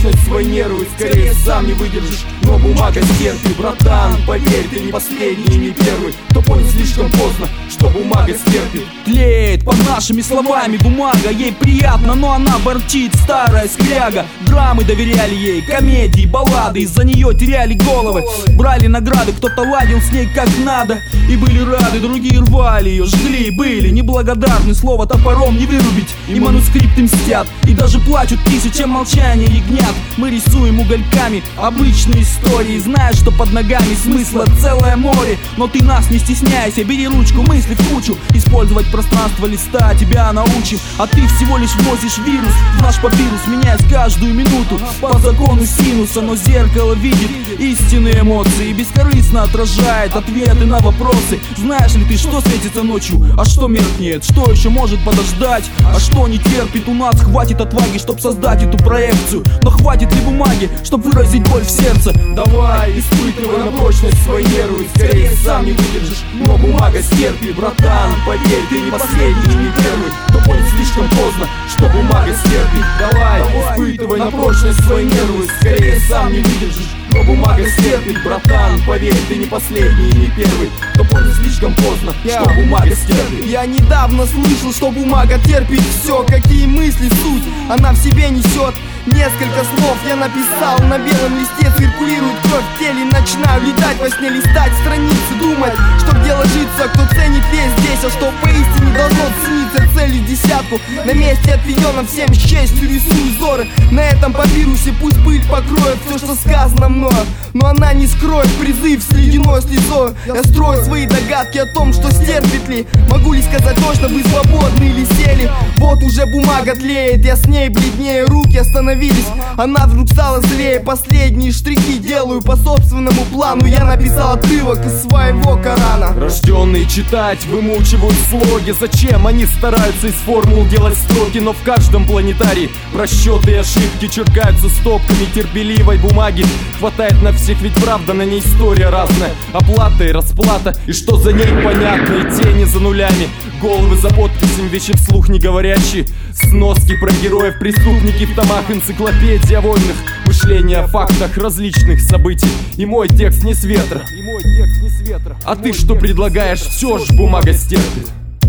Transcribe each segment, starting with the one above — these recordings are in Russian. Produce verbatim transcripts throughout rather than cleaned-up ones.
прочность свои нервы, скорее сам не выдержишь, но бумага стерпит. Братан, поверь, ты не последний и не первый, кто понял слишком поздно, что бумага стерпит. Тлеет под нашими словами бумага, ей приятно, но она ворчит, старая скряга. Драмы доверяли ей, комедии, баллады, из-за нее теряли головы. Брали награды, кто-то ладил с ней как надо и были рады, другие рвали ее, жгли, были неблагодарны, слово топором не вырубить. И манускрипты мстят, и даже плачут тысяча молчания ягнят. Мы рисуем угольками обычные истории, зная, что под ногами смысла целое море. Но ты нас не стесняйся, бери ручку, мысли в кучу, использовать пространство листа тебя научим. А ты всего лишь вносишь вирус в наш папирус, меняясь каждую минуту по закону синуса. Но зеркало видит истинные эмоции и бескорыстно отражает ответы на вопросы. Знаешь ли ты, что светится ночью, а что меркнет, что еще может подождать, а что не терпит. У нас хватит отваги, чтоб создать эту проекцию, но хватит ли бумаги, чтоб выразить боль в сердце? Давай, испытывай на прочность свои нервы, скорее сам не выдержишь, но бумага стерпит. Братан, поверь, ты не последний и не первый, кто понял слишком поздно, что бумага стерпит. Давай, испытывай на прочность свои нервы, скорее сам не выдержишь, но бумага стерпит. Братан, поверь, ты не последний и не первый, кто понял слишком поздно, что бумага стерпит. Я недавно слышал, что бумага терпит все, какие мысли, суть она в себе несет. Несколько слов я написал на белом листе, циркулирует кровь в теле, начинаю летать во сне, листать страницы, думать, что где ложится, кто ценит весь здесь, а что поистине должно цениться целью десятку. На месте отведенном всем с честью рисую узоры, на этом папирусе пусть пыль покроет все, что сказано мною, но она не скроет призыв с ледяной слезой. Я строю свои догадки о том, что стерпит ли, могу ли сказать точно, вы свободны или сели. Вот уже бумага тлеет, я с ней бледнее, руки остановились, она вдруг стала злее. Последние штрихи делаю по собственному плану, я написал отрывок из своего Корана. Рожденные читать вымучивают слоги, зачем они стараются из формул делать строки? Но в каждом планетарии просчеты и ошибки черкаются стопками терпеливой бумаги. Хватает на всех, ведь правда на ней история разная, оплата и расплата, и что за ней понятно, и тени за нулями, головы за подписями, вещи вслух не говорящие, сноски про героев, преступники в томах, энциклопедия вольных, мышление о фактах различных событий. И мой текст не с ветра, и мой текст не с ветра. А ты что предлагаешь? Все ж бумага стерпит.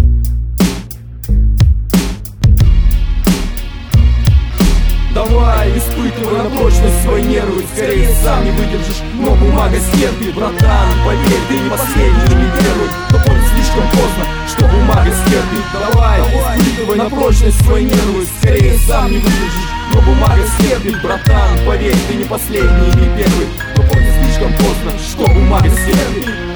Давай, испытывай на прочность свои нервы, скорее сам не выдержишь, но бумага стерпит. Братан, поверь, ты не последний и не первый, кто понял слишком поздно, что бумага стерпит. Давай, испытывай на прочность свои нервы, скорее сам не выдержишь, но бумага стерпит. Братан, поверь, ты не последний и не первый, кто понял слишком поздно, что бумага стерпит.